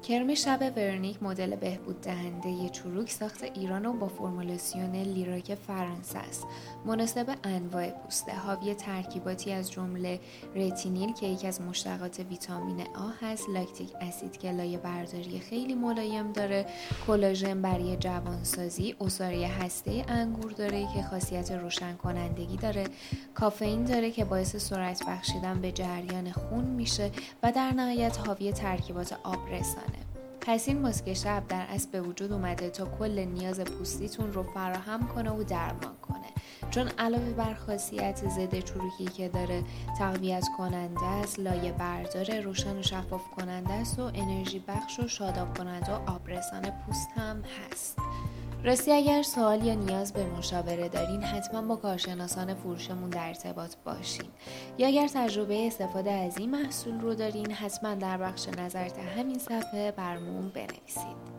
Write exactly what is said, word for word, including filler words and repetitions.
کرم شب ورنیک مدل بهبود دهنده چروک ساخت ایران و با فرمولاسیون لیراک فرانسه است. مناسب انواع پوسته، حاوی ترکیباتی از جمله رتینیل که یکی از مشتقات ویتامین آ هست، لاکتیک اسید که لایه برداری خیلی ملایم داره، کلاژن برای جوانسازی، عصاره هسته انگور داره که خاصیت روشن کنندگی داره، کافئین داره که باعث سرعت بخشیدن به جریان خون میشه و در نهایت حاوی ترکیبات آبرسانه. پس این ماسک شب در اصل به وجود اومده تا کل نیاز پوستیتون رو فراهم کنه و درمان کنه، چون علاوه بر خاصیت ضد چروکی که داره، تقویت کننده است، لایه بردار، روشن و شفاف کننده است و انرژی بخش و شاداب کننده و آبرسان پوست هم هست. راستی اگر سوال یا نیاز به مشاوره دارین حتما با کارشناسان فروشمون در ارتباط باشین، یا اگر تجربه استفاده از این محصول رو دارین حتما در بخش نظر تا همین صفحه برامون بنویسید.